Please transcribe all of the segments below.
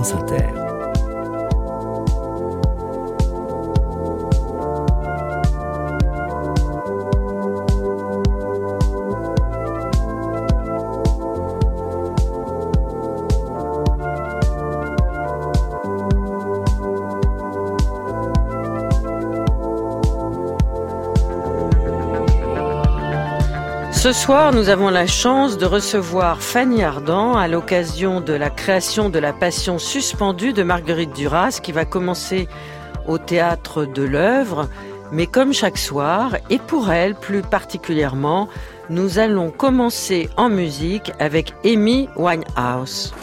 France Inter. Ce soir, nous avons la chance de recevoir Fanny Ardant à l'occasion de la création de La Passion suspendue de Marguerite Duras qui va commencer au théâtre de l'Œuvre. Mais comme chaque soir, et pour elle plus particulièrement, nous allons commencer en musique avec Amy Winehouse.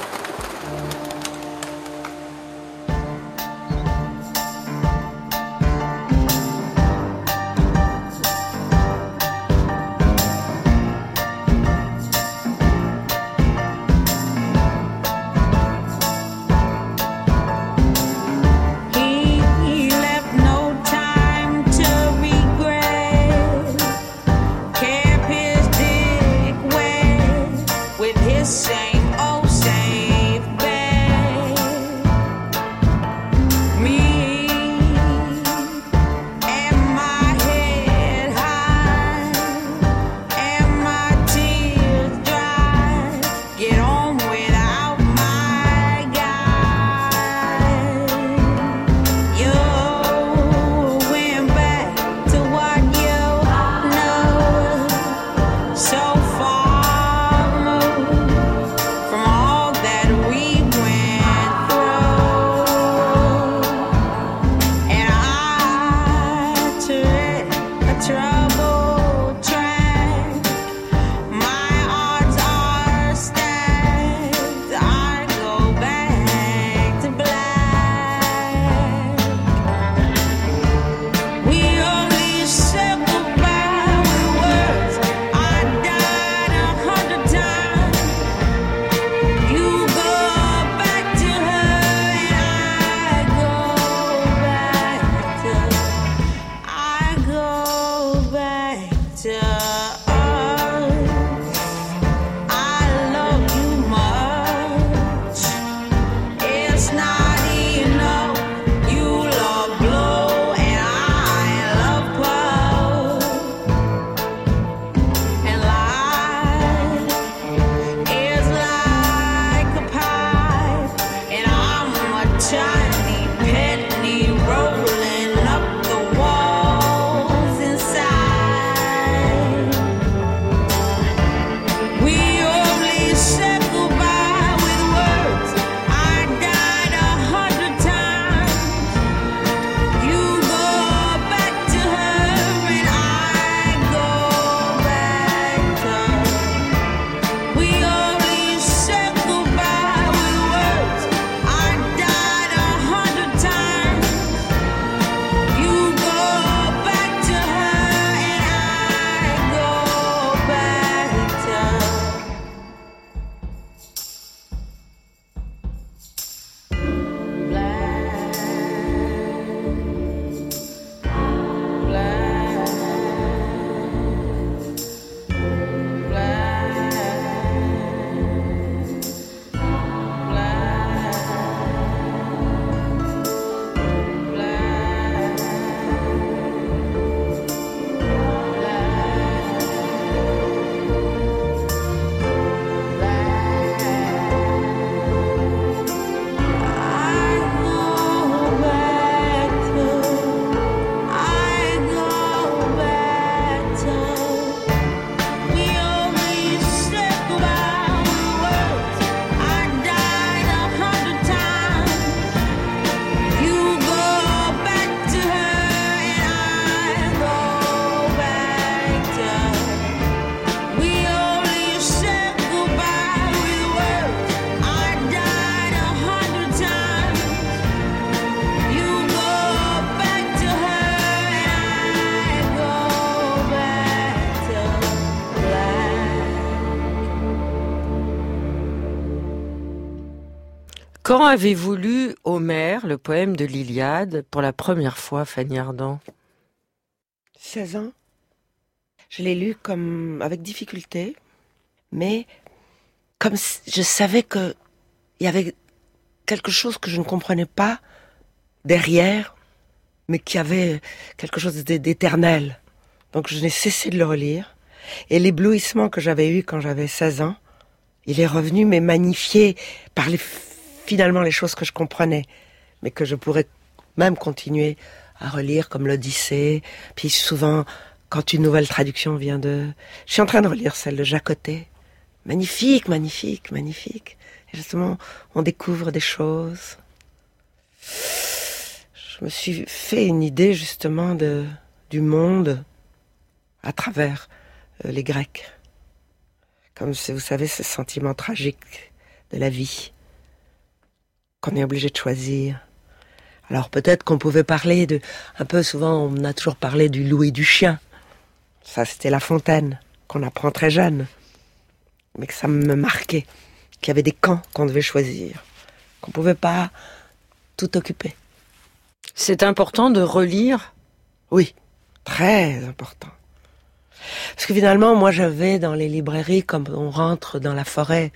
Quand avez-vous lu Homère, le poème de l'Iliade, pour la première fois, Fanny Ardant ? 16 ans. Je l'ai lu comme avec difficulté, mais comme je savais que il y avait quelque chose que je ne comprenais pas derrière, mais qui avait quelque chose d'éternel. Donc je n'ai cessé de le relire. Et l'éblouissement que j'avais eu quand j'avais 16 ans, il est revenu, mais magnifié par finalement les choses que je comprenais, mais que je pourrais même continuer à relire, comme l'Odyssée. Puis souvent, quand une nouvelle traduction vient de... Je suis en train de relire celle de Jacotet. Magnifique, magnifique, magnifique. Et justement, on découvre des choses. Je me suis fait une idée justement du monde à travers les Grecs. Comme vous savez, ce sentiment tragique de la vie, qu'on est obligé de choisir. Alors peut-être qu'on pouvait parler un peu souvent, on a toujours parlé du loup et du chien. Ça, c'était La Fontaine, qu'on apprend très jeune. Mais que ça me marquait, qu'il y avait des camps qu'on devait choisir, qu'on pouvait pas tout occuper. C'est important de relire? Oui, très important. Parce que finalement, moi, j'avais dans les librairies, comme on rentre dans la forêt,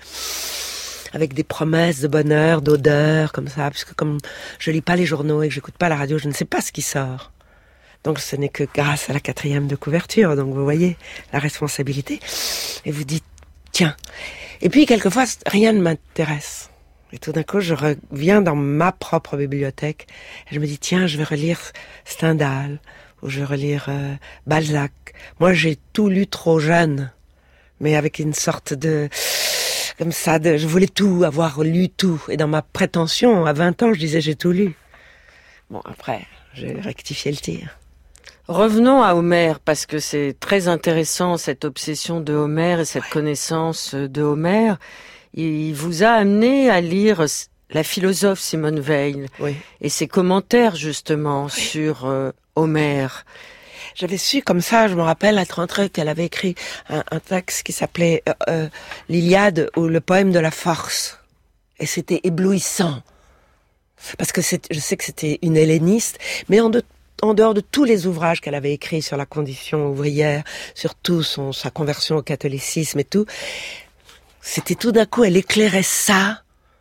avec des promesses de bonheur, d'odeur, comme ça, puisque comme je lis pas les journaux et que j'écoute pas la radio, je ne sais pas ce qui sort. Donc ce n'est que grâce à la 4e de couverture, donc vous voyez la responsabilité. Et vous dites, tiens. Et puis quelquefois, rien ne m'intéresse. Et tout d'un coup, je reviens dans ma propre bibliothèque et je me dis, tiens, je vais relire Stendhal, ou je vais relire Balzac. Moi, j'ai tout lu trop jeune, mais avec une sorte de... Comme ça, je voulais tout, avoir lu tout. Et dans ma prétention, à 20 ans, je disais, j'ai tout lu. Bon, après, j'ai rectifié le tir. Revenons à Homère, parce que c'est très intéressant, cette obsession de Homère et cette connaissance de Homère. Il vous a amené à lire la philosophe Simone Weil et ses commentaires, justement, sur Homère. J'avais su comme ça, je me rappelle être rentrée qu'elle avait écrit un texte qui s'appelait l'Iliade ou le poème de la force. Et c'était éblouissant. Parce que je sais que c'était une helléniste, mais en dehors de tous les ouvrages qu'elle avait écrits sur la condition ouvrière, sur tout sa conversion au catholicisme et tout, c'était tout d'un coup, elle éclairait ça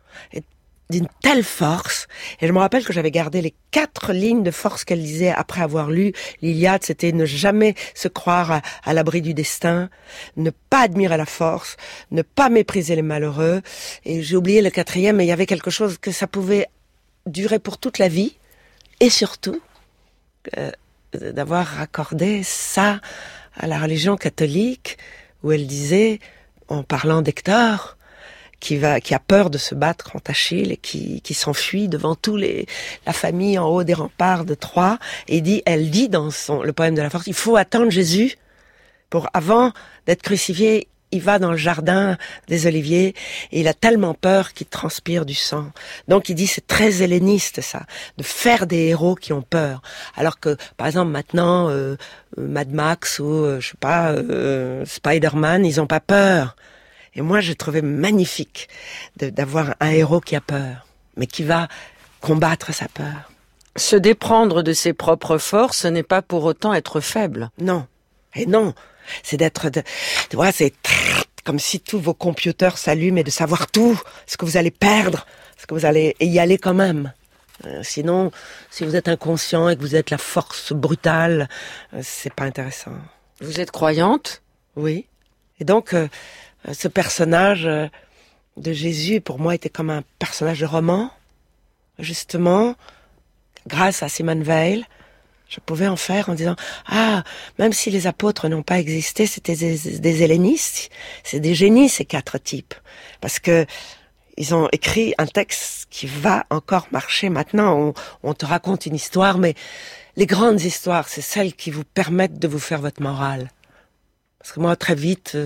d'une telle force. Et je me rappelle que j'avais gardé les 4 lignes de force qu'elle disait après avoir lu l'Iliade. C'était ne jamais se croire à l'abri du destin, ne pas admirer la force, ne pas mépriser les malheureux. Et j'ai oublié le 4e, mais il y avait quelque chose que ça pouvait durer pour toute la vie. Et surtout, d'avoir accordé ça à la religion catholique, où elle disait, en parlant d'Hector, qui a peur de se battre contre Achille et qui s'enfuit devant la famille en haut des remparts de Troie, et elle dit dans le poème de la force, il faut attendre Jésus avant d'être crucifié. Il va dans le jardin des Oliviers et il a tellement peur qu'il transpire du sang. Donc il dit, c'est très helléniste ça, de faire des héros qui ont peur. Alors que, par exemple, maintenant, Mad Max ou, je sais pas, Spider-Man, ils ont pas peur. Et moi, j'ai trouvé magnifique d'avoir un héros qui a peur, mais qui va combattre sa peur. Se déprendre de ses propres forces, ce n'est pas pour autant être faible. Non. Et non. C'est c'est comme si tous vos computers s'allument et de savoir tout, ce que vous allez perdre, ce que vous allez y aller quand même. Sinon, si vous êtes inconscient et que vous êtes la force brutale, c'est pas intéressant. Vous êtes croyante? Oui. Et donc, ce personnage de Jésus, pour moi, était comme un personnage de roman. Justement, grâce à Simone Weil, je pouvais en faire en disant, même si les apôtres n'ont pas existé, c'était des hellénistes, c'est des génies, ces 4 types. Parce que ils ont écrit un texte qui va encore marcher maintenant. On te raconte une histoire, mais les grandes histoires, c'est celles qui vous permettent de vous faire votre morale. Parce que moi, très vite,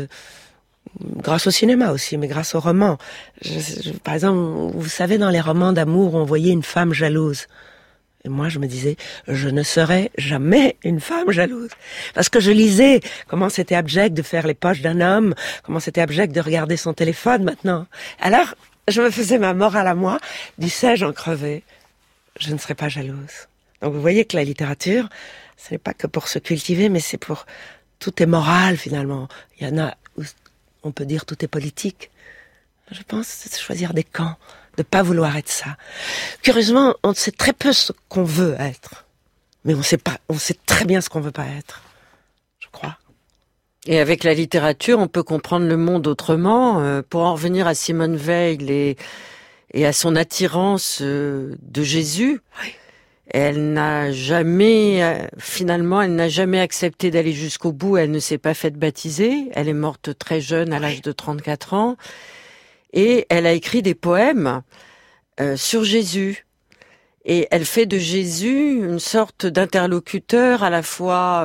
grâce au cinéma aussi, mais grâce aux romans. Par exemple, vous savez, dans les romans d'amour, on voyait une femme jalouse. Et moi, je me disais, je ne serai jamais une femme jalouse. Parce que je lisais comment c'était abject de faire les poches d'un homme, comment c'était abject de regarder son téléphone maintenant. Alors, je me faisais ma morale à moi, du sais-je en crever, je ne serai pas jalouse. Donc vous voyez que la littérature, ce n'est pas que pour se cultiver, mais c'est pour... Tout est moral finalement. Il y en a où on peut dire tout est politique. Je pense que c'est choisir des camps, de pas vouloir être ça. Curieusement, on sait très peu ce qu'on veut être, mais on sait très bien ce qu'on veut pas être, je crois. Et avec la littérature, on peut comprendre le monde autrement. Pour en revenir à Simone Veil et à son attirance de Jésus, Oui. elle n'a jamais, finalement, elle n'a jamais accepté d'aller jusqu'au bout. Elle ne s'est pas faite baptiser. Elle est morte très jeune, à l'âge de 34 ans. Et elle a écrit des poèmes sur Jésus. Et elle fait de Jésus une sorte d'interlocuteur à la fois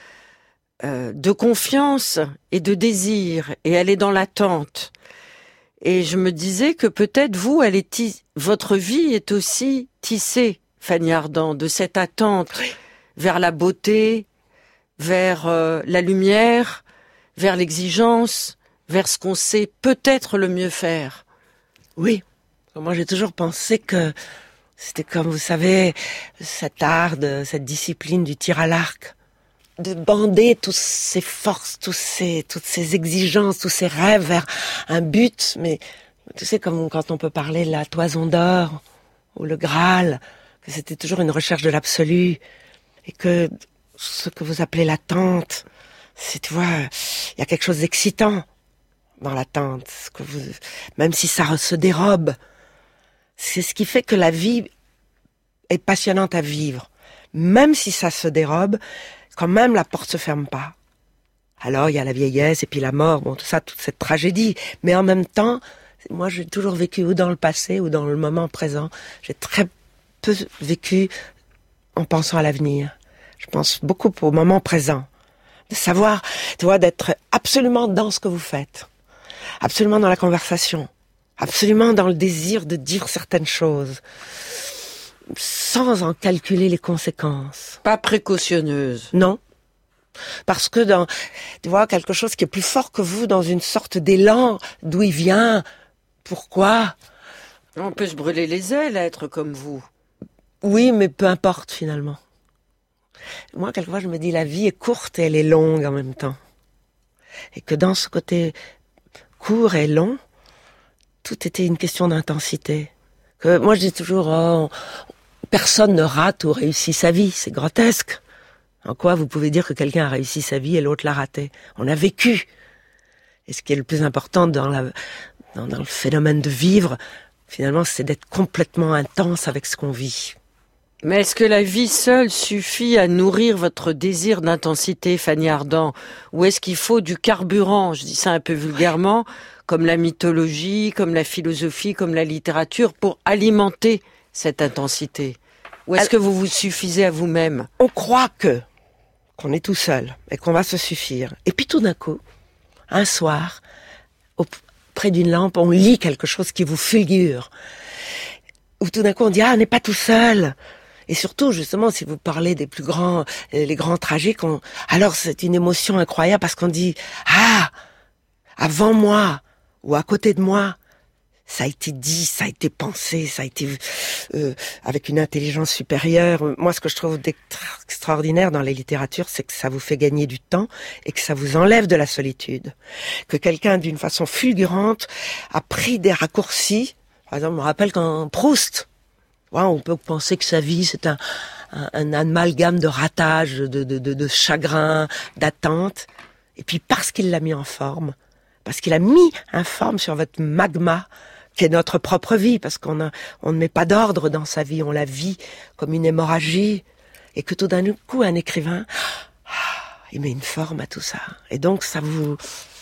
de confiance et de désir. Et elle est dans l'attente. Et je me disais que peut-être vous, votre vie est aussi tissée, Fanny Ardant, de cette attente vers la beauté, vers la lumière, vers l'exigence, vers ce qu'on sait peut-être le mieux faire. Oui. Moi, j'ai toujours pensé que c'était comme, vous savez, cet art, cette discipline du tir à l'arc, de bander toutes ces forces, toutes ces exigences, tous ces rêves vers un but. Mais tu sais, comme quand on peut parler de la toison d'or ou le Graal, que c'était toujours une recherche de l'absolu, et que ce que vous appelez l'attente, c'est, tu vois, il y a quelque chose d'excitant dans l'attente, même si ça se dérobe. C'est ce qui fait que la vie est passionnante à vivre. Même si ça se dérobe, quand même la porte se ferme pas. Alors il y a la vieillesse et puis la mort, bon tout ça, toute cette tragédie. Mais en même temps, moi j'ai toujours vécu ou dans le passé ou dans le moment présent. J'ai très peu vécu en pensant à l'avenir. Je pense beaucoup au moment présent. De savoir, tu vois, d'être absolument dans ce que vous faites. Absolument dans la conversation. Absolument dans le désir de dire certaines choses. Sans en calculer les conséquences. Pas précautionneuse. Non. Parce que tu vois, quelque chose qui est plus fort que vous, dans une sorte d'élan, d'où il vient, pourquoi. On peut se brûler les ailes à être comme vous. Oui, mais peu importe finalement. Moi, quelquefois, je me dis, la vie est courte et elle est longue en même temps. Et que dans ce côté court et long, tout était une question d'intensité. Que moi, je dis toujours, personne ne rate ou réussit sa vie, c'est grotesque. En quoi vous pouvez dire que quelqu'un a réussi sa vie et l'autre l'a raté? On a vécu. Et ce qui est le plus important dans le phénomène de vivre, finalement, c'est d'être complètement intense avec ce qu'on vit. Mais est-ce que la vie seule suffit à nourrir votre désir d'intensité, Fanny Ardant? Ou est-ce qu'il faut du carburant, je dis ça un peu vulgairement, comme la mythologie, comme la philosophie, comme la littérature, pour alimenter cette intensité? Ou est-ce que vous vous suffisez à vous-même? On croit qu'on est tout seul et qu'on va se suffire. Et puis tout d'un coup, un soir, près d'une lampe, on lit quelque chose qui vous fulgure. Ou tout d'un coup, on dit, on n'est pas tout seul. Et surtout, justement, si vous parlez des plus grands, les grands tragiques, alors c'est une émotion incroyable parce qu'on dit, avant moi, ou à côté de moi, ça a été dit, ça a été pensé, ça a été avec une intelligence supérieure. Moi, ce que je trouve extraordinaire dans les littératures, c'est que ça vous fait gagner du temps et que ça vous enlève de la solitude. Que quelqu'un, d'une façon fulgurante, a pris des raccourcis. Par exemple, je me rappelle quand Proust, on peut penser que sa vie, c'est un amalgame de ratage, de chagrin, d'attente. Et puis parce qu'il l'a mis en forme, parce qu'il a mis en forme sur votre magma, qui est notre propre vie, parce on ne met pas d'ordre dans sa vie, on la vit comme une hémorragie, et que tout d'un coup, un écrivain, il met une forme à tout ça. Et donc, ça vous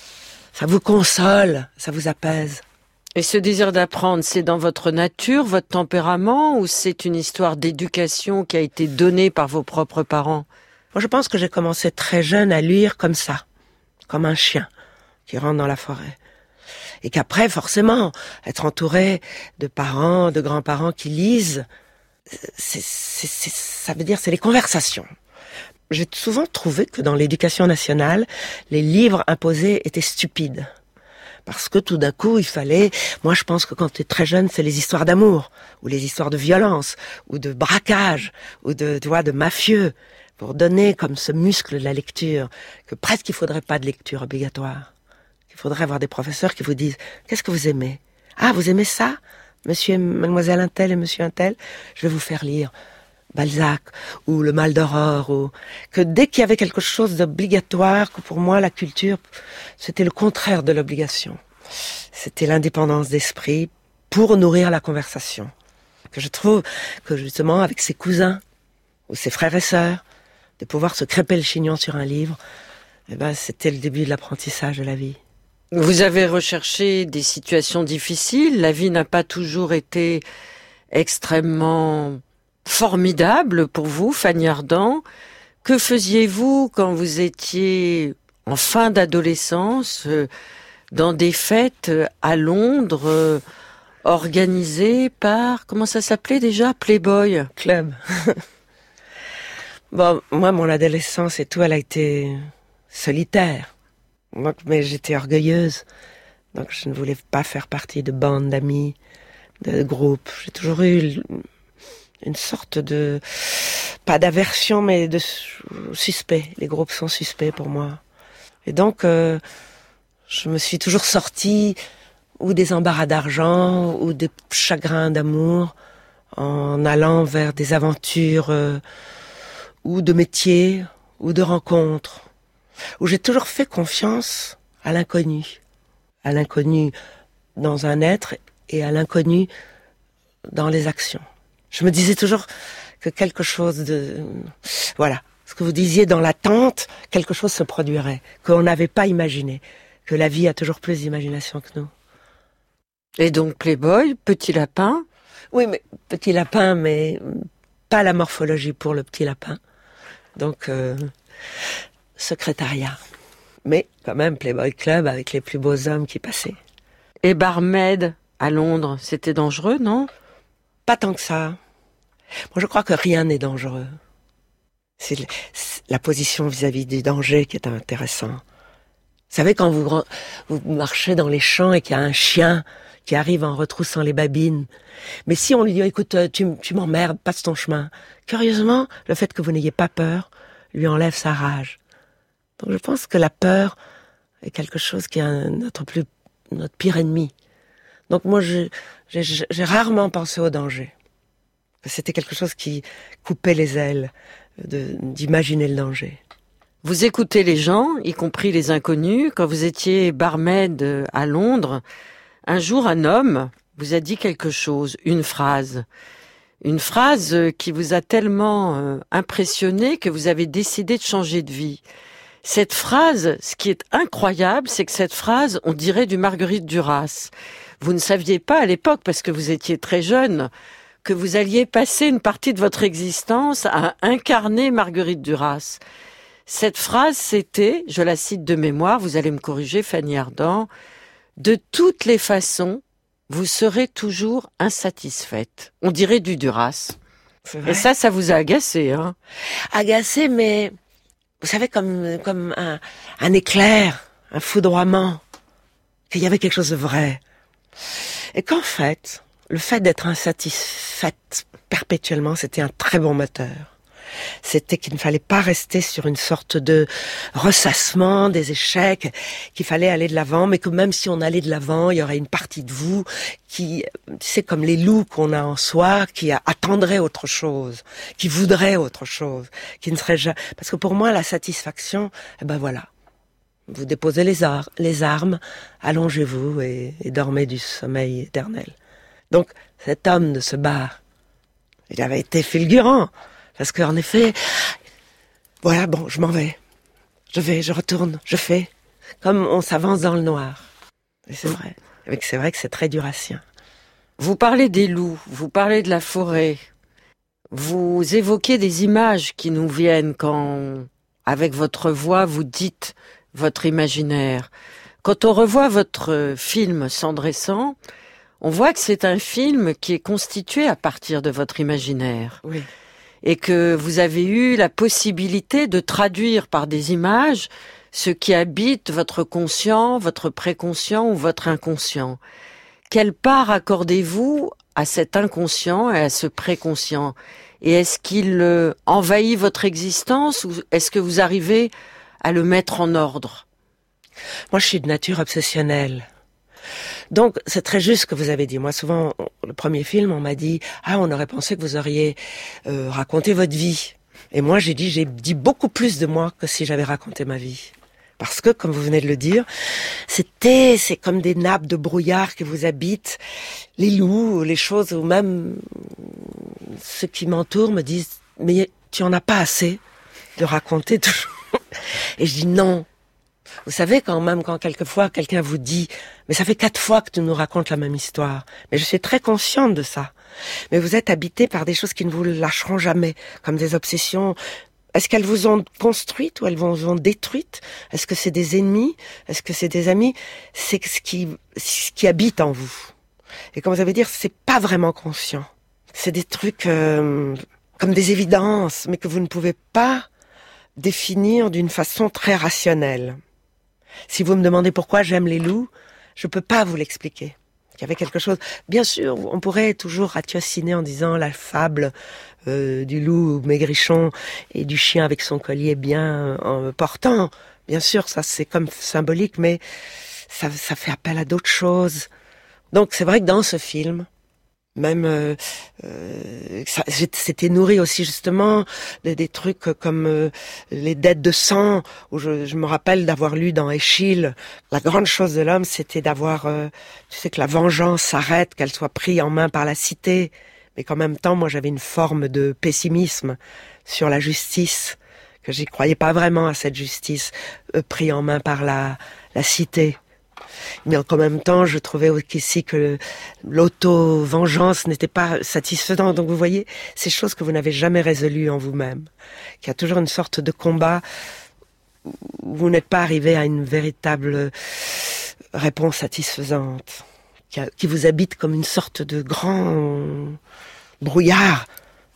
console, ça vous apaise. Et ce désir d'apprendre, c'est dans votre nature, votre tempérament, ou c'est une histoire d'éducation qui a été donnée par vos propres parents? Moi, je pense que j'ai commencé très jeune à lire comme ça, comme un chien qui rentre dans la forêt. Et qu'après, forcément, être entouré de parents, de grands-parents qui lisent, ça veut dire c'est les conversations. J'ai souvent trouvé que dans l'éducation nationale, les livres imposés étaient stupides. Parce que tout d'un coup, il fallait... Moi, je pense que quand tu es très jeune, c'est les histoires d'amour, ou les histoires de violence, ou de braquage, ou de mafieux, pour donner comme ce muscle de la lecture, que presque il faudrait pas de lecture obligatoire. Il faudrait avoir des professeurs qui vous disent « Qu'est-ce que vous aimez ? Ah, vous aimez ça ? monsieur et mademoiselle Untel et monsieur Untel, je vais vous faire lire Balzac ou Le Mal d'Aurore, ou que dès qu'il y avait quelque chose d'obligatoire, que pour moi la culture, c'était le contraire de l'obligation. C'était l'indépendance d'esprit pour nourrir la conversation. Que je trouve que justement avec ses cousins ou ses frères et sœurs, de pouvoir se crêper le chignon sur un livre, eh ben, c'était le début de l'apprentissage de la vie. Vous avez recherché des situations difficiles. La vie n'a pas toujours été extrêmement formidable pour vous, Fanny Ardant. Que faisiez-vous quand vous étiez en fin d'adolescence, dans des fêtes à Londres, organisées par, comment ça s'appelait déjà, Playboy Club. Bon, moi, mon adolescence et tout, elle a été solitaire. Donc, mais j'étais orgueilleuse. Donc, je ne voulais pas faire partie de bandes d'amis, de groupes. J'ai toujours eu une sorte de, pas d'aversion, mais de suspect. Les groupes sont suspects pour moi. Et donc, je me suis toujours sortie ou des embarras d'argent, ou des chagrins d'amour, en allant vers des aventures, ou de métiers, ou de rencontres, où j'ai toujours fait confiance à l'inconnu dans un être et à l'inconnu dans les actions. Je me disais toujours que quelque chose de... Voilà, ce que vous disiez dans l'attente, quelque chose se produirait, qu'on n'avait pas imaginé, que la vie a toujours plus d'imagination que nous. Et donc Playboy, Petit Lapin? Oui, mais Petit Lapin, mais pas la morphologie pour le petit lapin. Donc, secrétariat. Mais quand même, Playboy Club avec les plus beaux hommes qui passaient. Et barmaid à Londres, c'était dangereux, non? Pas tant que ça. Moi, je crois que rien n'est dangereux. C'est la position vis-à-vis du danger qui est intéressant. Vous savez, quand vous marchez dans les champs et qu'il y a un chien qui arrive en retroussant les babines, mais si on lui dit, écoute, tu m'emmerdes, passe ton chemin. Curieusement, le fait que vous n'ayez pas peur lui enlève sa rage. Donc je pense que la peur est quelque chose qui est notre pire ennemi. Donc moi, j'ai rarement pensé au danger. C'était quelque chose qui coupait les ailes d'imaginer le danger. Vous écoutez les gens, y compris les inconnus. Quand vous étiez barmaid à Londres, un jour, un homme vous a dit quelque chose, une phrase qui vous a tellement impressionné que vous avez décidé de changer de vie. Cette phrase, ce qui est incroyable, c'est que cette phrase, on dirait du Marguerite Duras. Vous ne saviez pas à l'époque, parce que vous étiez très jeune, que vous alliez passer une partie de votre existence à incarner Marguerite Duras. Cette phrase, c'était, je la cite de mémoire, vous allez me corriger, Fanny Ardant, « De toutes les façons, vous serez toujours insatisfaite. » On dirait du Duras. Et ça vous a agacé, hein? Agacé, mais vous savez, comme un éclair, un foudroiement, qu'il y avait quelque chose de vrai. Et qu'en fait, le fait d'être insatisfaite perpétuellement, c'était un très bon moteur. C'était qu'il ne fallait pas rester sur une sorte de ressassement des échecs, qu'il fallait aller de l'avant, mais que même si on allait de l'avant, il y aurait une partie de vous qui, c'est comme les loups qu'on a en soi, qui attendrait autre chose, qui voudrait autre chose, qui ne serait jamais... Parce que pour moi, la satisfaction, eh ben voilà. Vous déposez les armes, allongez-vous et dormez du sommeil éternel. Donc, cet homme de ce bar, il avait été fulgurant. Parce qu'en effet, voilà, bon, je m'en vais. Je retourne, je fais. Comme on s'avance dans le noir. Et c'est vrai. C'est vrai que c'est très durassien. Vous parlez des loups, vous parlez de la forêt. Vous évoquez des images qui nous viennent quand, avec votre voix, vous dites votre imaginaire. Quand on revoit votre film Cendre et sang, on voit que c'est un film qui est constitué à partir de votre imaginaire. Oui. Et que vous avez eu la possibilité de traduire par des images ce qui habite votre conscient, votre préconscient ou votre inconscient. Quelle part accordez-vous à cet inconscient et à ce préconscient? Et est-ce qu'il envahit votre existence ou est-ce que vous arrivez à le mettre en ordre? Moi, je suis de nature obsessionnelle. Donc, c'est très juste ce que vous avez dit. Moi, souvent, le premier film, on m'a dit « Ah, on aurait pensé que vous auriez raconté votre vie. » Et moi, j'ai dit beaucoup plus de moi que si j'avais raconté ma vie. Parce que, comme vous venez de le dire, c'est comme des nappes de brouillard qui vous habitent. Les loups, les choses, ou même ceux qui m'entourent me disent « Mais tu en as pas assez de raconter toujours. » Et je dis non. Vous savez, quand quelquefois quelqu'un vous dit « Mais ça fait 4 fois que tu nous racontes la même histoire. » Mais je suis très consciente de ça. Mais vous êtes habité par des choses qui ne vous lâcheront jamais, comme des obsessions. Est-ce qu'elles vous ont construite ou elles vous ont détruite? Est-ce que c'est des ennemis? Est-ce que c'est des amis? C'est ce qui habite en vous. Et comme vous avez dit, c'est pas vraiment conscient. C'est des trucs comme des évidences, mais que vous ne pouvez pas définir d'une façon très rationnelle. Si vous me demandez pourquoi j'aime les loups, je peux pas vous l'expliquer. Il y avait quelque chose. Bien sûr, on pourrait toujours ratiociner en disant la fable du loup maigrichon et du chien avec son collier bien portant. Bien sûr, ça c'est comme symbolique, mais ça fait appel à d'autres choses. Donc c'est vrai que dans ce film, même c'était nourri aussi justement des trucs comme les dettes de sang, où je me rappelle d'avoir lu dans Échille, la grande chose de l'homme, c'était d'avoir, tu sais, que la vengeance s'arrête, qu'elle soit prise en main par la cité, mais qu'en même temps, moi j'avais une forme de pessimisme sur la justice, que j'y croyais pas vraiment à cette justice prise en main par la cité. Mais en même temps, je trouvais aussi que l'auto-vengeance n'était pas satisfaisante. Donc vous voyez, ces choses que vous n'avez jamais résolues en vous-même, qu'il y a toujours une sorte de combat où vous n'êtes pas arrivé à une véritable réponse satisfaisante, qui vous habite comme une sorte de grand brouillard.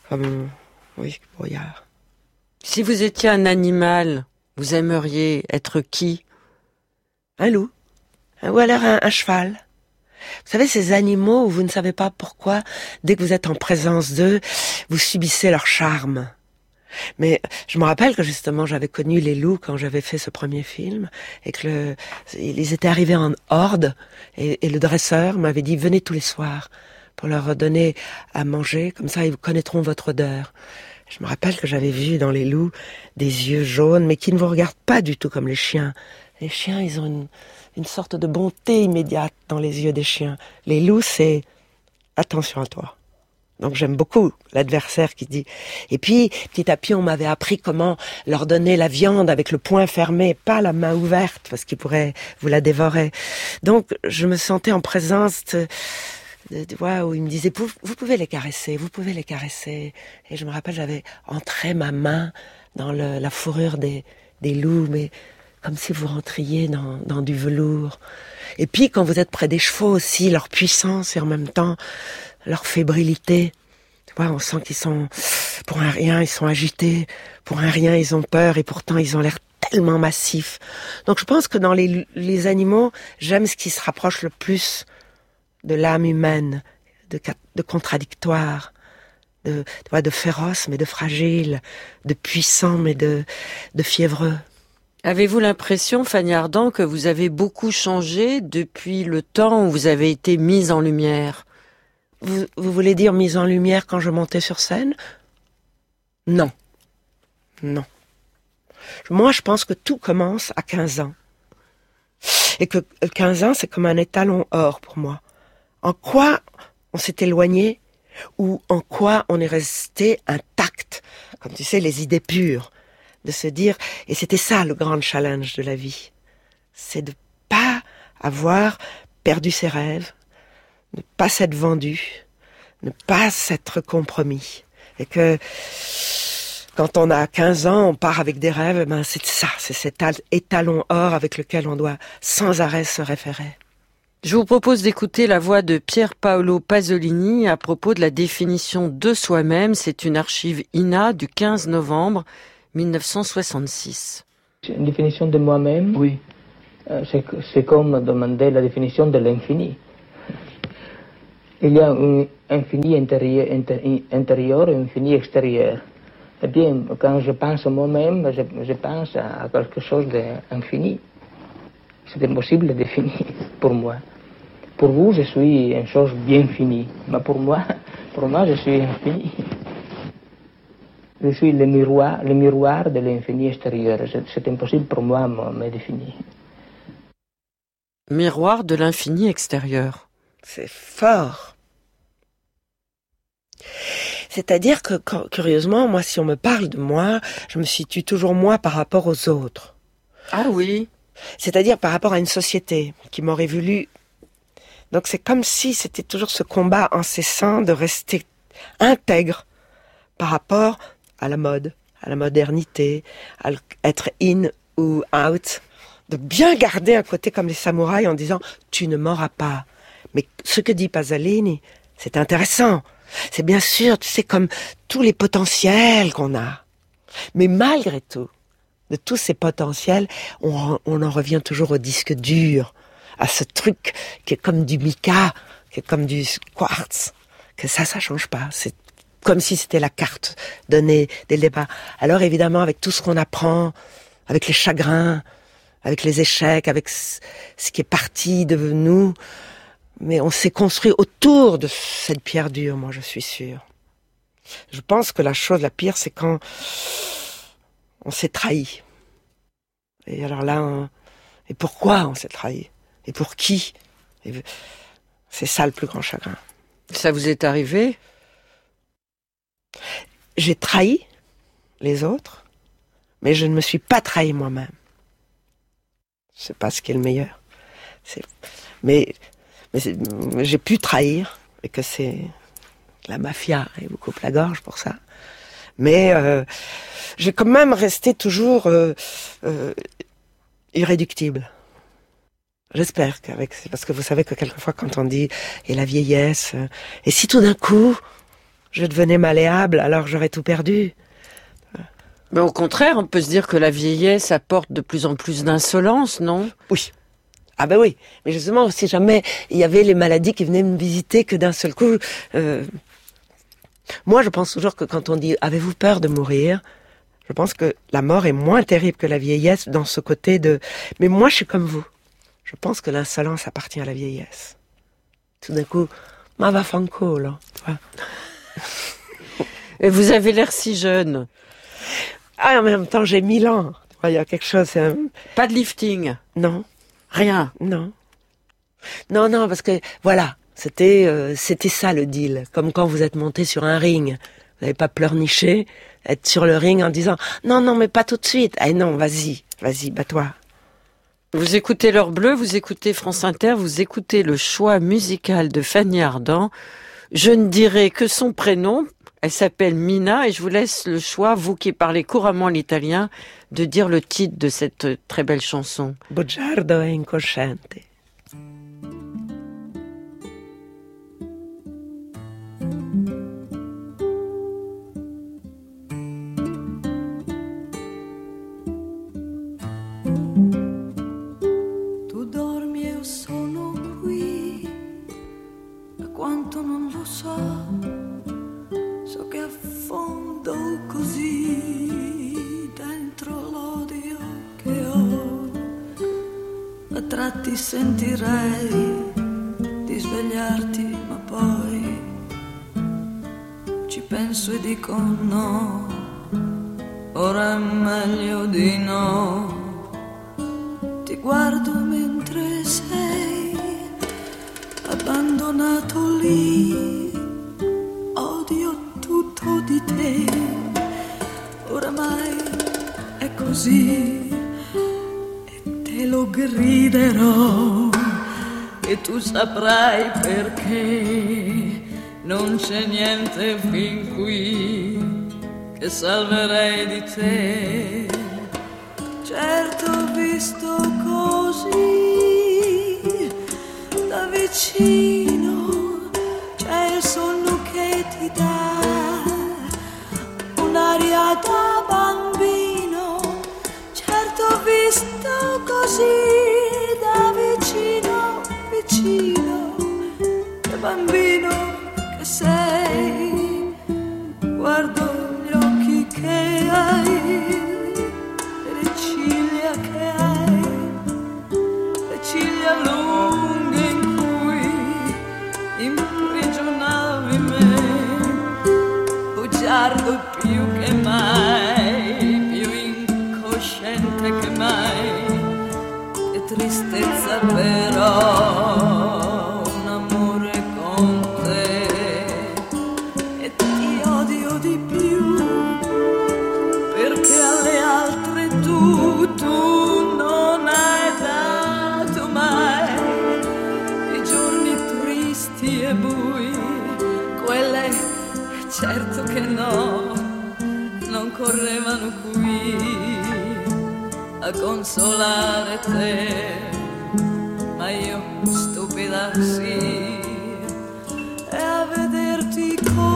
Oui, brouillard. Si vous étiez un animal, vous aimeriez être qui? Un loup. Ou alors un cheval. Vous savez, ces animaux où vous ne savez pas pourquoi, dès que vous êtes en présence d'eux, vous subissez leur charme. Mais je me rappelle que justement, j'avais connu les loups quand j'avais fait ce premier film, et que ils étaient arrivés en horde, et le dresseur m'avait dit « Venez tous les soirs pour leur donner à manger, comme ça ils connaîtront votre odeur. » Je me rappelle que j'avais vu dans les loups des yeux jaunes, mais qui ne vous regardent pas du tout comme les chiens. Les chiens, ils ont une sorte de bonté immédiate dans les yeux des chiens. Les loups, c'est attention à toi. Donc j'aime beaucoup l'adversaire qui dit. Et puis, petit à petit, on m'avait appris comment leur donner la viande avec le poing fermé, pas la main ouverte, parce qu'ils pourraient vous la dévorer. Donc je me sentais en présence où il me disait vous pouvez les caresser, vous pouvez les caresser. Et je me rappelle, j'avais entré ma main dans la fourrure des loups, mais comme si vous rentriez dans du velours. Et puis, quand vous êtes près des chevaux aussi, leur puissance et en même temps, leur fébrilité. Tu vois, on sent qu'ils sont, pour un rien, ils sont agités. Pour un rien, ils ont peur et pourtant, ils ont l'air tellement massifs. Donc, je pense que dans les animaux, j'aime ce qui se rapproche le plus de l'âme humaine, de contradictoire, de féroce mais de fragile, de puissant mais de fiévreux. Avez-vous l'impression, Fanny Ardant, que vous avez beaucoup changé depuis le temps où vous avez été mise en lumière? Vous voulez dire mise en lumière quand je montais sur scène? Non. Non. Moi, je pense que tout commence à 15 ans. Et que 15 ans, c'est comme un étalon or pour moi. En quoi on s'est éloigné ou en quoi on est resté intact, comme tu sais, les idées pures. De se dire, et c'était ça le grand challenge de la vie, c'est de pas avoir perdu ses rêves, ne pas s'être vendu, ne pas s'être compromis. Et que quand on a 15 ans, on part avec des rêves, ben c'est ça, c'est cet étalon or avec lequel on doit sans arrêt se référer. Je vous propose d'écouter la voix de Pier Paolo Pasolini à propos de la définition de soi-même. C'est une archive INA du 15 novembre 1966. Une définition de moi-même, oui. C'est comme demander la définition de l'infini. Il y a un infini intérieur et un infini extérieur. Eh bien, quand je pense à moi-même, je pense à quelque chose d'infini. C'est impossible de définir pour moi. Pour vous, je suis une chose bien finie, mais pour moi, je suis infini. Je suis le miroir de l'infini extérieur. C'est impossible pour moi de me définir. Miroir de l'infini extérieur. C'est fort. C'est-à-dire que, curieusement, moi, si on me parle de moi, je me situe toujours moi par rapport aux autres. Ah oui. C'est-à-dire par rapport à une société qui m'aurait voulu... Donc c'est comme si c'était toujours ce combat incessant de rester intègre par rapport à la mode, à la modernité, à être in ou out, de bien garder un côté comme les samouraïs en disant « tu ne m'auras pas ». Mais ce que dit Pasolini, c'est intéressant. C'est bien sûr, tu sais, comme tous les potentiels qu'on a. Mais malgré tout, de tous ces potentiels, on en revient toujours au disque dur, à ce truc qui est comme du mica, qui est comme du quartz, que ça change pas. C'est comme si c'était la carte donnée dès le départ. Alors évidemment, avec tout ce qu'on apprend, avec les chagrins, avec les échecs, avec ce qui est parti de nous, mais on s'est construit autour de cette pierre dure, moi je suis sûre. Je pense que la chose la pire, c'est quand on s'est trahi. Et alors là, et pourquoi on s'est trahi? Et pour qui? C'est ça le plus grand chagrin. Ça vous est arrivé? J'ai trahi les autres, mais je ne me suis pas trahi moi-même. Je sais pas ce qui est le meilleur. Mais j'ai pu trahir, et que c'est la mafia, et vous coupe la gorge pour ça. Mais j'ai quand même resté toujours irréductible. J'espère c'est parce que vous savez que quelquefois quand on dit et la vieillesse, et si tout d'un coup je devenais malléable, alors j'aurais tout perdu. Mais au contraire, on peut se dire que la vieillesse apporte de plus en plus d'insolence, non? Oui. Ah ben oui. Mais justement, si jamais il y avait les maladies qui venaient me visiter que d'un seul coup, moi je pense toujours que quand on dit avez-vous peur de mourir, je pense que la mort est moins terrible que la vieillesse dans ce côté de... Mais moi je suis comme vous. Je pense que l'insolence appartient à la vieillesse. Tout d'un coup, ma va fanco, là. Et vous avez l'air si jeune. Ah, en même temps, j'ai 1000 ans. Il y a quelque chose... Pas de lifting? Non. Rien? Non. Non, parce que, voilà, c'était ça le deal. Comme quand vous êtes monté sur un ring. Vous n'avez pas pleurniché, être sur le ring en disant « Non, mais pas tout de suite. Ah non, vas-y, bats-toi. » Vous écoutez l'Heure Bleue, vous écoutez France Inter, vous écoutez le choix musical de Fanny Ardant. Je ne dirai que son prénom, elle s'appelle Mina, et je vous laisse le choix, vous qui parlez couramment l'italien, de dire le titre de cette très belle chanson. Bugiardo e incosciente. Quanto non lo so che affondo così dentro l'odio che ho. A tratti sentirei di svegliarti, ma poi ci penso e dico no, ora è meglio di no. Ti guardo mentre sei abbandonato lì, odio tutto di te, oramai è così e te lo griderò e tu saprai perché non c'è niente fin qui che salverei di te. Certo ho visto così da vicino, c'è il sonno che ti dà un'aria da bambino. Certo ho visto così da vicino, che bambino che sei. Guardo gli occhi che hai e le ciglia che hai, le ciglia lunghe in cui più che mai, più incosciente che mai. Che tristezza però un amore con te, e ti odio di più perché alle altre tu non hai dato mai i giorni tristi e bui, quelle certo che no, non correvano qui a consolare te, ma io stupida sì, e a vederti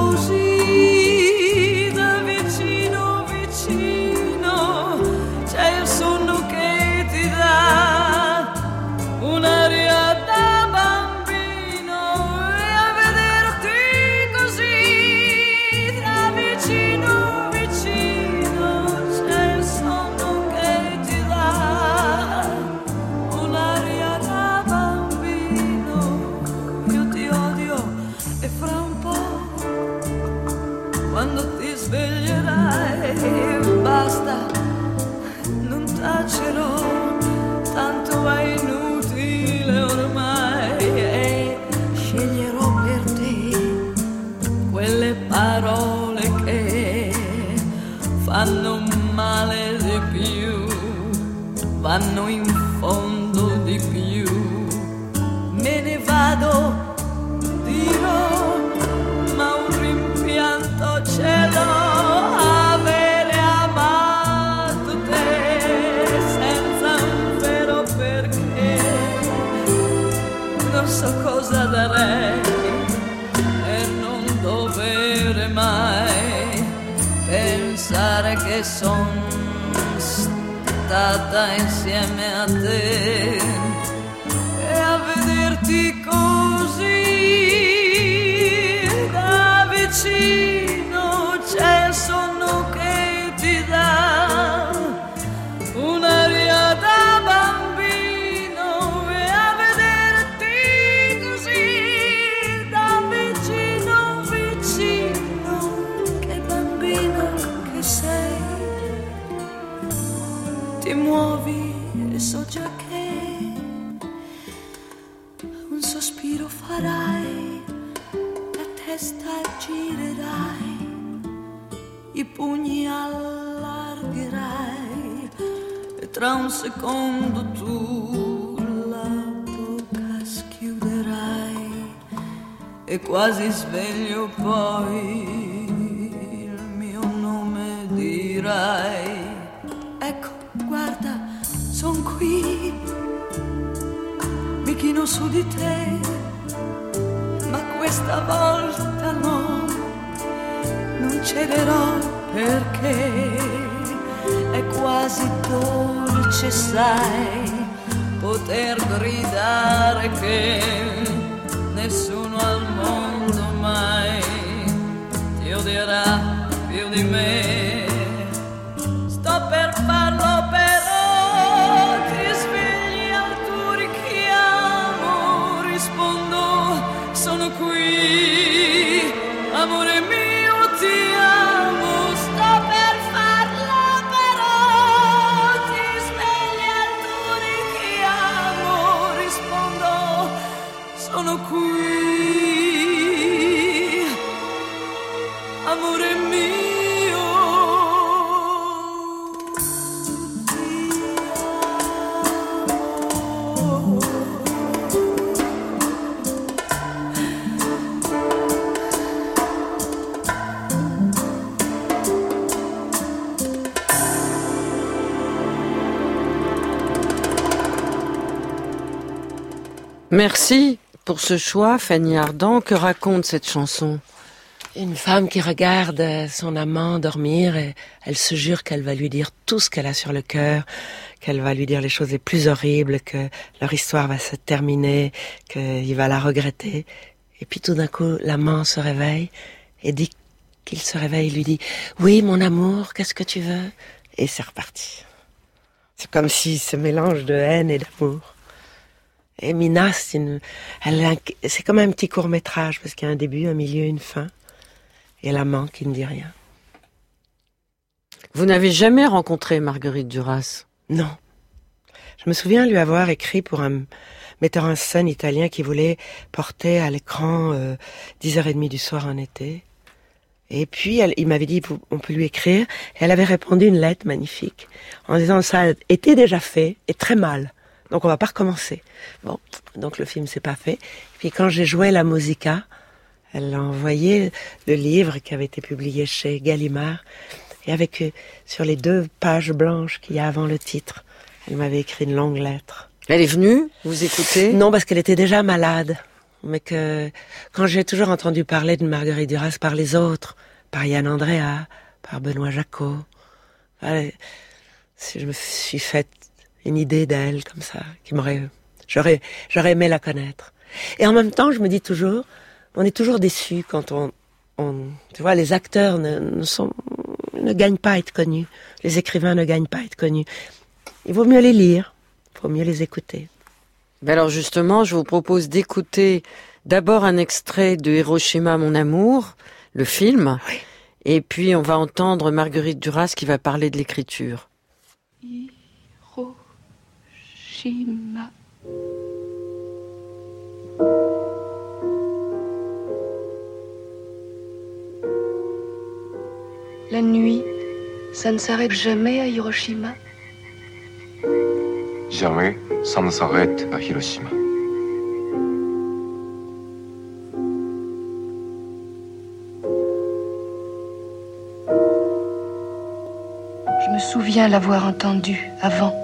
così da vicino vicino c'è il sonno che ti dà un'aria da bambino, e a vederti così da vicino vicino c'è il sonno che ti dà un'aria da bambino. Io ti odio e fra un po', quando ti sveglierai, basta, non tacerò, tanto è inutile ormai, e sceglierò per te quelle parole che fanno male di più, vanno in fondo di più. Me ne vado, dirò, ma un rimpianto ce l'ho, avere amato te senza un vero perché. Non so cosa darei per non dovere mai pensare che son stata insieme a te, e a vederti così da vicino c'è il sonno che ti dà un'aria da bambino, e a vederti così da vicino vicino, che bambino che sei, ti muovi e so già che un sospiro farai, la testa girerai, i pugni allargherai, e tra un secondo tu la bocca schiuderai, e quasi sveglio poi il mio nome dirai. Ecco, guarda, son qui, mi chino su di te, ma questa volta no, non cederò perché è quasi dolce, sai, poter gridare che nessuno al mondo mai ti odierà più di me. Sto per farlo però, ti svegli al tuo richiamo, rispondo sono qui, amore mio ti amo. Sto per farlo però, ti svegli al tuo richiamo, rispondo sono qui, amore mio. Merci pour ce choix, Fanny Ardant. Que raconte cette chanson? Une femme qui regarde son amant dormir et elle se jure qu'elle va lui dire tout ce qu'elle a sur le cœur, qu'elle va lui dire les choses les plus horribles, que leur histoire va se terminer, qu'il va la regretter. Et puis tout d'un coup, l'amant se réveille et dit qu'il se réveille, il lui dit « Oui, mon amour, qu'est-ce que tu veux ?» Et c'est reparti. C'est comme si ce mélange de haine et d'amour. Et Mina, c'est comme un petit court-métrage, parce qu'il y a un début, un milieu, une fin. Et l'amant qui ne dit rien. Vous n'avez jamais rencontré Marguerite Duras? Non. Je me souviens lui avoir écrit pour un metteur en scène italien qui voulait porter à l'écran 10h30 du soir en été. Et puis, il m'avait dit, on peut lui écrire. Et elle avait répondu une lettre magnifique en disant, ça a été déjà fait et très mal. Donc, on va pas recommencer. Bon, donc le film s'est pas fait. Puis quand j'ai joué la Musica, elle a envoyé le livre qui avait été publié chez Gallimard. Et avec, sur les 2 pages blanches qu'il y a avant le titre, elle m'avait écrit une longue lettre. Elle est venue vous écouter? Non, parce qu'elle était déjà malade. Mais que quand j'ai toujours entendu parler de Marguerite Duras par les autres, par Yann Andrea, par Benoît Jacot, je me suis faite une idée d'elle comme ça, j'aurais aimé la connaître. Et en même temps, je me dis toujours, on est toujours déçus quand tu vois, les acteurs ne gagnent pas à être connus, les écrivains ne gagnent pas à être connus. Il vaut mieux les lire, il faut mieux les écouter. Ben alors justement, je vous propose d'écouter d'abord un extrait de Hiroshima, mon amour, le film, oui. Et puis on va entendre Marguerite Duras qui va parler de l'écriture. Hiroshima. La nuit, ça ne s'arrête jamais à Hiroshima. Jamais ça ne s'arrête à Hiroshima. Je me souviens l'avoir entendu avant,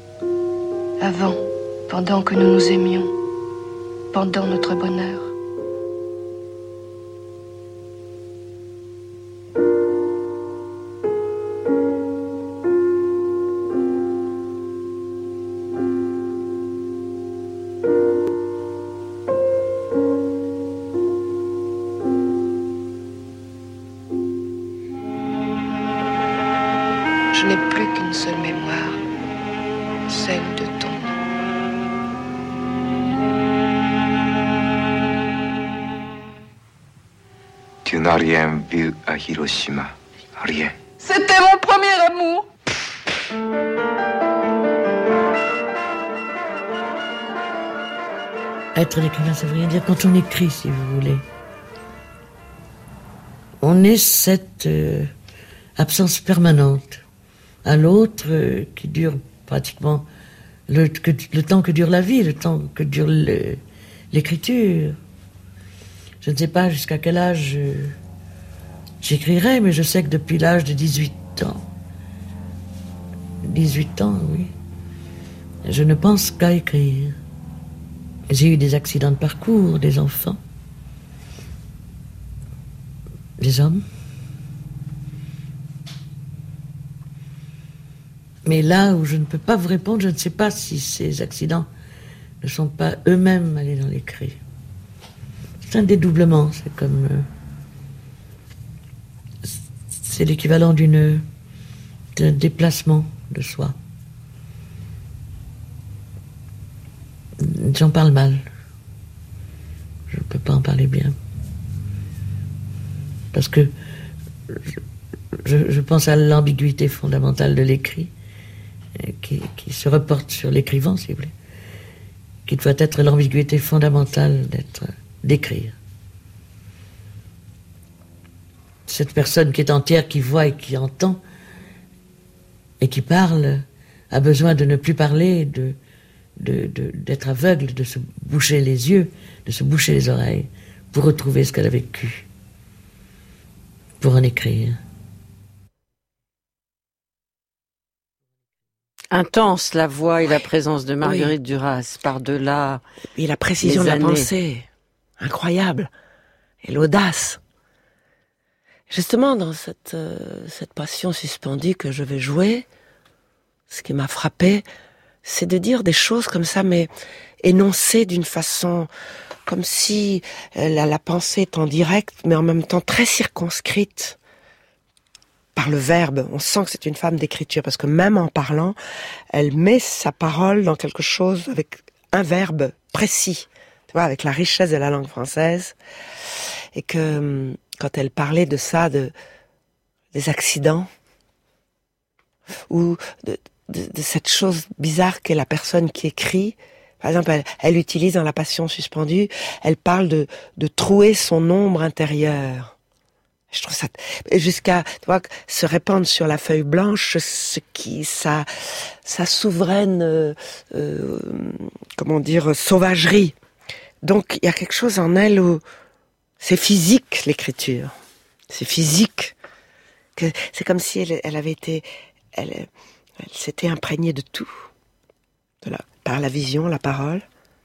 pendant que nous nous aimions, pendant notre bonheur. Je n'ai plus qu'une seule mémoire, celle de ton nom. Tu n'as rien vu à Hiroshima, rien. C'était mon premier amour. Être l'écrivain, ça veut rien dire quand on écrit, si vous voulez. On est cette absence permanente à l'autre qui dure pratiquement le temps que dure la vie, le temps que dure l'écriture. Je ne sais pas jusqu'à quel âge j'écrirai, mais je sais que depuis l'âge de 18 ans, oui, je ne pense qu'à écrire. J'ai eu des accidents de parcours, des enfants, des hommes. Mais là où je ne peux pas vous répondre, je ne sais pas si ces accidents ne sont pas eux-mêmes allés dans l'écrit. C'est un dédoublement, c'est comme... c'est l'équivalent d'un déplacement de soi. J'en parle mal. Je ne peux pas en parler bien. Parce que je pense à l'ambiguïté fondamentale de l'écrit, qui se reporte sur l'écrivain, si vous voulez, qui doit être l'ambiguïté fondamentale d'écrire. Cette personne qui est entière, qui voit et qui entend, et qui parle, a besoin de ne plus parler, d'être aveugle, de se boucher les yeux, de se boucher les oreilles, pour retrouver ce qu'elle a vécu, pour en écrire. Intense la voix et la présence de Marguerite Duras, par-delà. Et la précision de la années. pensée, incroyable, et l'audace. Justement, dans cette passion suspendue que je vais jouer, ce qui m'a frappé, c'est de dire des choses comme ça, mais énoncées d'une façon comme si la pensée est en direct, mais en même temps très circonscrite par le verbe. On sent que c'est une femme d'écriture, parce que même en parlant, elle met sa parole dans quelque chose avec un verbe précis, tu vois, avec la richesse de la langue française. Et que quand elle parlait de ça, des accidents, ou de cette chose bizarre qu'est la personne qui écrit. Par exemple, elle utilise dans La Passion suspendue, elle parle de trouer son ombre intérieure. Je trouve ça jusqu'à, tu vois, se répandre sur la feuille blanche sa souveraine sauvagerie. Donc il y a quelque chose en elle où c'est physique, l'écriture. C'est physique. C'est comme si elle s'était imprégnée de tout. Par la vision, la parole.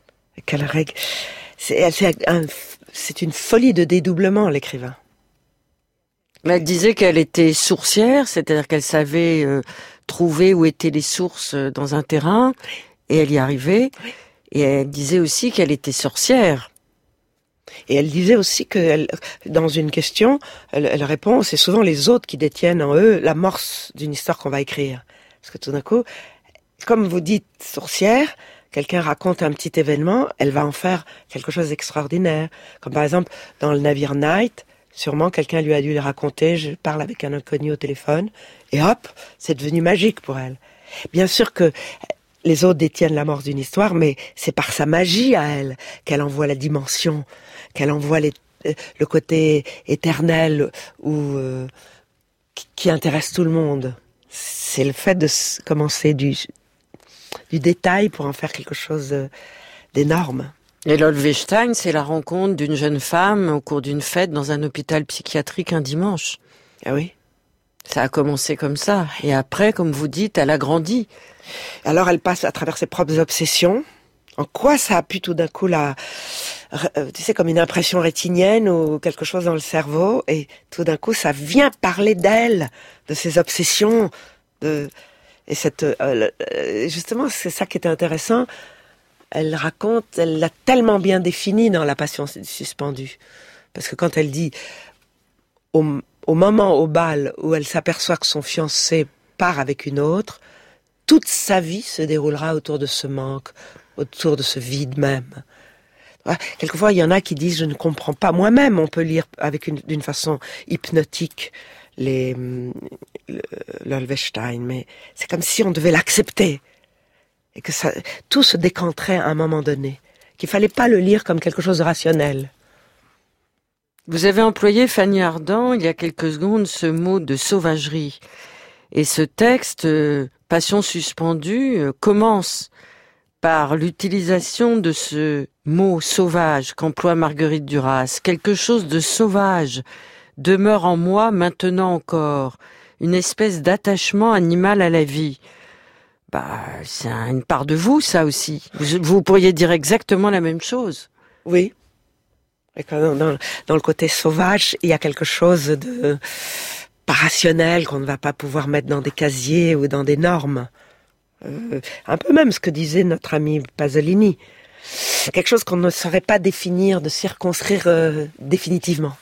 C'est une folie de dédoublement, l'écrivain. Mais elle disait qu'elle était sourcière, c'est-à-dire qu'elle savait trouver où étaient les sources dans un terrain, et elle y arrivait. Et elle disait aussi qu'elle était sorcière. Et elle disait aussi que dans une question, elle répond, c'est souvent les autres qui détiennent en eux l'amorce d'une histoire qu'on va écrire. Parce que tout d'un coup, comme vous dites sorcière, quelqu'un raconte un petit événement, elle va en faire quelque chose d'extraordinaire. Comme par exemple, dans le navire Night, sûrement quelqu'un lui a dû le raconter, je parle avec un inconnu au téléphone, et hop, c'est devenu magique pour elle. Bien sûr que les autres détiennent l'amorce d'une histoire, mais c'est par sa magie à elle qu'elle envoie la dimension, qu'elle envoie le côté éternel ou qui intéresse tout le monde. C'est le fait de commencer du détail pour en faire quelque chose d'énorme. Et l'Olvestein, c'est la rencontre d'une jeune femme au cours d'une fête dans un hôpital psychiatrique un dimanche. Ah oui. Ça a commencé comme ça. Et après, comme vous dites, elle a grandi. Alors elle passe à travers ses propres obsessions. En quoi ça a pu tout d'un coup comme une impression rétinienne ou quelque chose dans le cerveau, et tout d'un coup ça vient parler d'elle, de ses obsessions, et justement c'est ça qui était intéressant. Elle l'a tellement bien défini dans La Passion suspendue, parce que quand elle dit au moment au bal où elle s'aperçoit que son fiancé part avec une autre, toute sa vie se déroulera autour de ce manque, autour de ce vide même. Quelquefois, il y en a qui disent « je ne comprends pas ». Moi-même, on peut lire d'une façon hypnotique l'Olvestein, mais c'est comme si on devait l'accepter et que tout se décanterait à un moment donné, qu'il fallait pas le lire comme quelque chose de rationnel. Vous avez employé, Fanny Ardant, il y a quelques secondes, ce mot de sauvagerie. Et ce texte, Passion suspendue, commence par l'utilisation de ce mot sauvage qu'emploie Marguerite Duras. Quelque chose de sauvage demeure en moi maintenant encore, une espèce d'attachement animal à la vie. C'est une part de vous, ça aussi. Vous pourriez dire exactement la même chose. Oui. Et dans le côté sauvage, il y a quelque chose de pas rationnel qu'on ne va pas pouvoir mettre dans des casiers ou dans des normes. Un peu même ce que disait notre ami Pasolini. Quelque chose qu'on ne saurait pas définir, de circonscrire définitivement.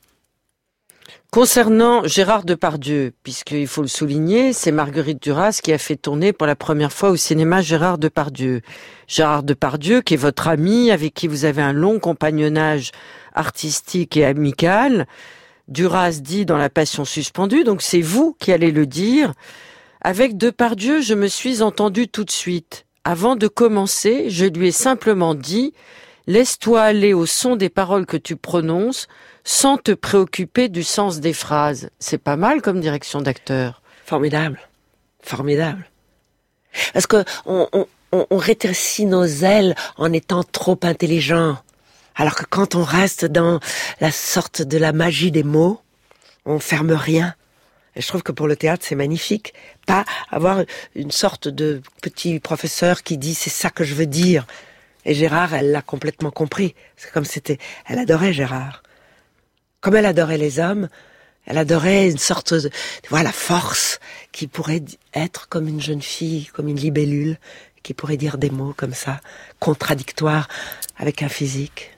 Concernant Gérard Depardieu, puisqu'il faut le souligner, c'est Marguerite Duras qui a fait tourner pour la première fois au cinéma Gérard Depardieu. Gérard Depardieu, qui est votre ami, avec qui vous avez un long compagnonnage artistique et amical. Duras dit dans La Passion suspendue, donc c'est vous qui allez le dire. Avec Depardieu, je me suis entendue tout de suite. Avant de commencer, je lui ai simplement dit « Laisse-toi aller au son des paroles que tu prononces, sans te préoccuper du sens des phrases. » C'est pas mal comme direction d'acteur. Formidable. Formidable. Parce que on rétrécit nos ailes en étant trop intelligent. Alors que quand on reste dans la sorte de la magie des mots, on ferme rien. Et je trouve que pour le théâtre, c'est magnifique. Pas avoir une sorte de petit professeur qui dit « c'est ça que je veux dire ». Et Gérard, elle l'a complètement compris. C'est comme elle adorait Gérard. Comme elle adorait les hommes, elle adorait une sorte de, la force qui pourrait être comme une jeune fille, comme une libellule, qui pourrait dire des mots comme ça, contradictoires avec un physique.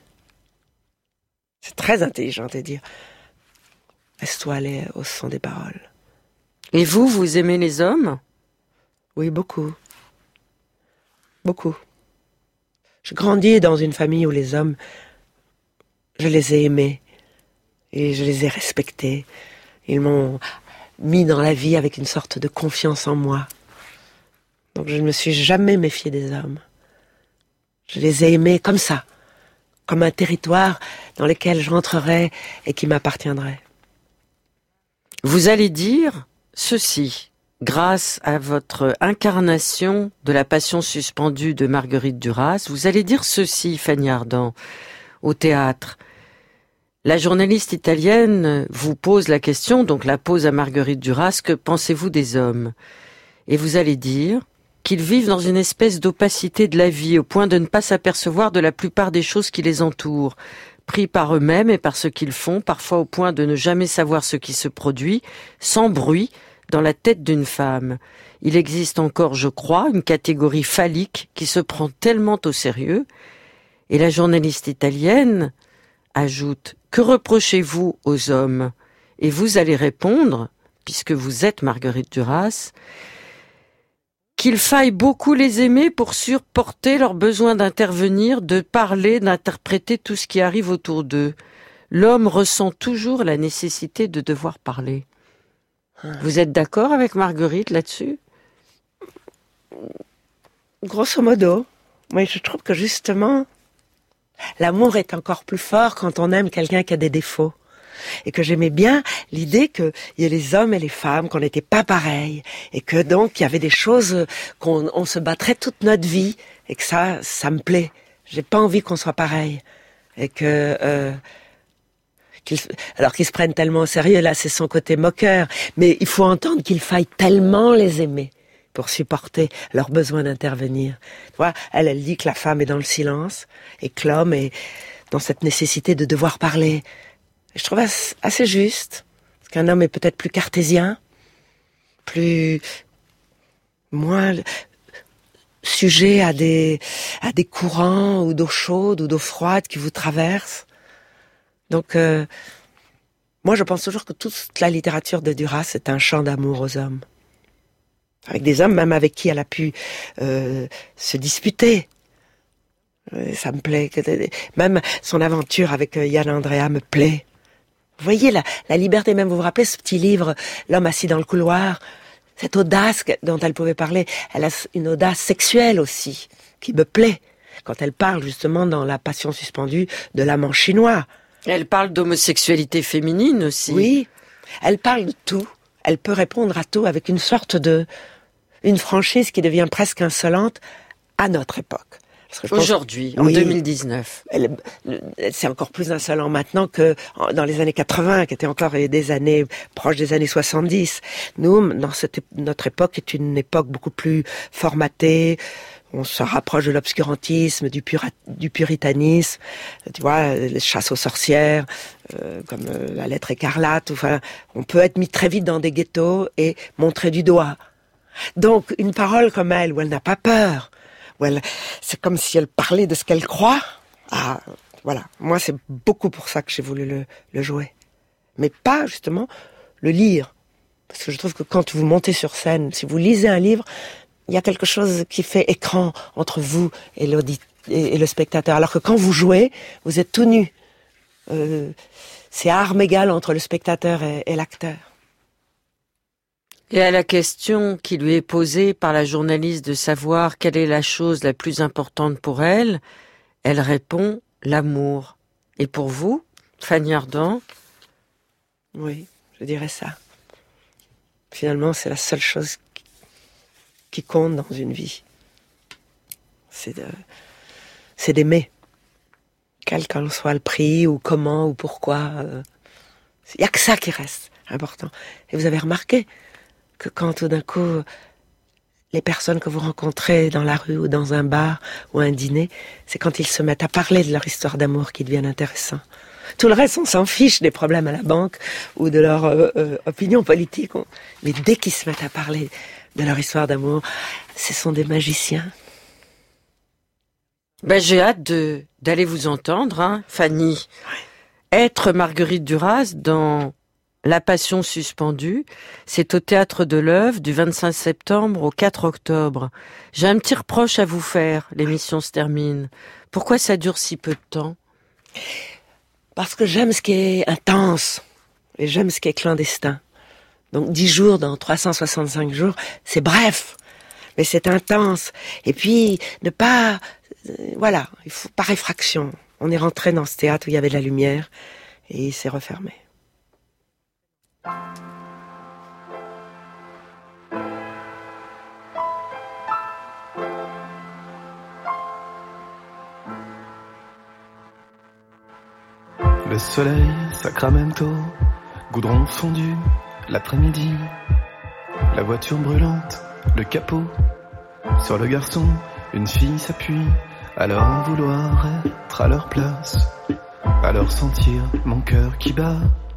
C'est très intelligent de dire « laisse-toi aller au son des paroles ». Et vous aimez les hommes ? Oui, beaucoup. Beaucoup. Je grandis dans une famille où les hommes, je les ai aimés et je les ai respectés. Ils m'ont mis dans la vie avec une sorte de confiance en moi. Donc je ne me suis jamais méfiée des hommes. Je les ai aimés comme ça, comme un territoire dans lequel j'entrerais et qui m'appartiendrait. Vous allez dire ceci, grâce à votre incarnation de la passion suspendue de Marguerite Duras, vous allez dire ceci, Fanny Ardant, au théâtre. La journaliste italienne vous pose la question, donc la pose à Marguerite Duras, que pensez-vous des hommes? Et vous allez dire qu'ils vivent dans une espèce d'opacité de la vie, au point de ne pas s'apercevoir de la plupart des choses qui les entourent, pris par eux-mêmes et par ce qu'ils font, parfois au point de ne jamais savoir ce qui se produit, sans bruit, dans la tête d'une femme. Il existe encore, je crois, une catégorie phallique qui se prend tellement au sérieux. Et la journaliste italienne ajoute « Que reprochez-vous aux hommes ?» Et vous allez répondre, puisque vous êtes Marguerite Duras, qu'il faille beaucoup les aimer pour supporter leur besoin d'intervenir, de parler, d'interpréter tout ce qui arrive autour d'eux. L'homme ressent toujours la nécessité de devoir parler. Vous êtes d'accord avec Marguerite là-dessus? Grosso modo, moi je trouve que justement, l'amour est encore plus fort quand on aime quelqu'un qui a des défauts. Et que j'aimais bien l'idée qu'il y ait les hommes et les femmes, qu'on n'était pas pareils. Et que donc, il y avait des choses qu'on se battrait toute notre vie. Et que ça me plaît. J'ai pas envie qu'on soit pareil. Et que... alors qu'ils se prennent tellement au sérieux, là c'est son côté moqueur. Mais il faut entendre qu'il faille tellement les aimer pour supporter leur besoin d'intervenir. Tu vois, elle dit que la femme est dans le silence. Et que l'homme est dans cette nécessité de devoir parler. Je trouve assez juste, parce qu'un homme est peut-être plus cartésien, moins sujet à des courants ou d'eau chaude ou d'eau froide qui vous traversent. Donc, moi je pense toujours que toute la littérature de Duras est un chant d'amour aux hommes. Avec des hommes même avec qui elle a pu se disputer. Ça me plaît. Même son aventure avec Yann Andrea me plaît. Vous voyez la liberté, même vous vous rappelez ce petit livre, L'homme assis dans le couloir, cette audace dont elle pouvait parler, elle a une audace sexuelle aussi, qui me plaît, quand elle parle justement dans La Passion suspendue de l'amant chinois. Elle parle d'homosexualité féminine aussi. Oui, elle parle de tout, elle peut répondre à tout avec une sorte une franchise qui devient presque insolente à notre époque. Aujourd'hui, en 2019. C'est encore plus insolent maintenant que dans les années 80, qui étaient encore des années proches des années 70. Nous, notre époque est une époque beaucoup plus formatée. On se rapproche de l'obscurantisme, du puritanisme. Tu vois, les chasses aux sorcières, comme la lettre écarlate. Enfin, on peut être mis très vite dans des ghettos et montrer du doigt. Donc, une parole comme elle, où elle n'a pas peur, c'est comme si elle parlait de ce qu'elle croit. Ah, voilà. Moi, c'est beaucoup pour ça que j'ai voulu le jouer. Mais pas, justement, le lire. Parce que je trouve que quand vous montez sur scène, si vous lisez un livre, il y a quelque chose qui fait écran entre vous et le spectateur. Alors que quand vous jouez, vous êtes tout nu. C'est à armes égales entre le spectateur et l'acteur. Et à la question qui lui est posée par la journaliste de savoir quelle est la chose la plus importante pour elle, elle répond l'amour. Et pour vous, Fanny Ardant? Oui, je dirais ça. Finalement, c'est la seule chose qui compte dans une vie. C'est d'aimer. Quel qu'en soit le prix, ou comment, ou pourquoi. Il n'y a que ça qui reste important. Et vous avez remarqué que quand tout d'un coup, les personnes que vous rencontrez dans la rue ou dans un bar ou un dîner, c'est quand ils se mettent à parler de leur histoire d'amour qu'ils deviennent intéressants. Tout le reste, on s'en fiche des problèmes à la banque ou de leur opinion politique. Mais dès qu'ils se mettent à parler de leur histoire d'amour, ce sont des magiciens. J'ai hâte d'aller vous entendre, hein, Fanny. Ouais. Être Marguerite Duras dans La Passion suspendue, c'est au Théâtre de l'Œuvre du 25 septembre au 4 octobre. J'ai un petit reproche à vous faire, l'émission se termine. Pourquoi ça dure si peu de temps? Parce que j'aime ce qui est intense et j'aime ce qui est clandestin. Donc 10 jours dans 365 jours, c'est bref, mais c'est intense. Et puis, ne pas... voilà, il faut par réfraction. On est rentré dans ce théâtre où il y avait de la lumière et il s'est refermé. Le soleil, Sacramento, goudron fondu, l'après-midi, la voiture brûlante, le capot, sur le garçon, une fille s'appuie, alors vouloir être à leur place, alors sentir mon cœur qui bat.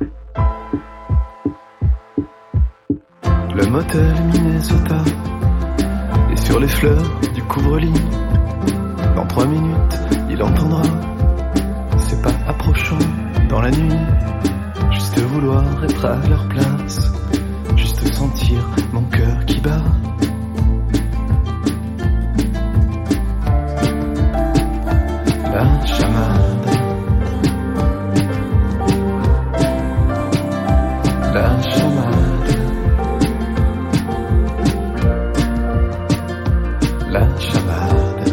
Le motel Minnesota, et sur les fleurs du couvre-lit, dans 3 minutes, il entendra ces pas approchant dans la nuit, juste vouloir être à leur place, juste sentir mon cœur qui bat. La chamade, la chamade, la chamade.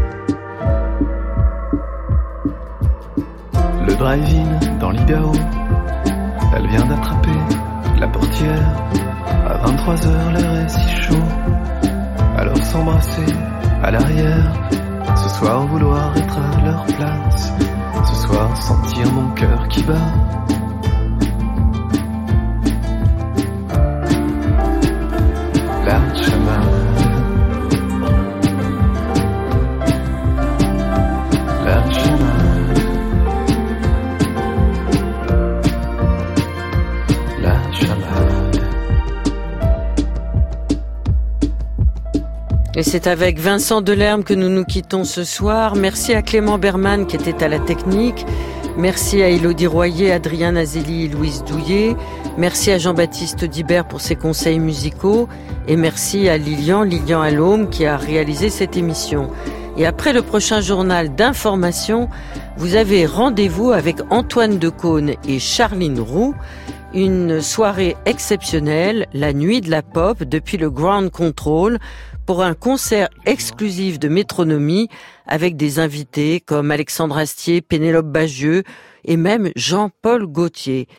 Le drive-in dans l'Idaho, elle vient d'attraper la portière. À 23h, l'air est si chaud, alors s'embrasser à l'arrière. Ce soir vouloir être à leur place, ce soir sentir mon cœur qui bat. La chamade, la chamade, la chamade. Et c'est avec Vincent Delerme que nous nous quittons ce soir. Merci à Clément Berman qui était à la technique. Merci à Élodie Royer, Adrien Nazelli et Louise Douillet. Merci à Jean-Baptiste Audibert pour ses conseils musicaux. Et merci à Lilian Allôme qui a réalisé cette émission. Et après le prochain journal d'information, vous avez rendez-vous avec Antoine Decaune et Charline Roux. Une soirée exceptionnelle, la nuit de la pop depuis le Ground Control, pour un concert exclusif de métronomie avec des invités comme Alexandre Astier, Pénélope Bagieux et même Jean-Paul Gaultier.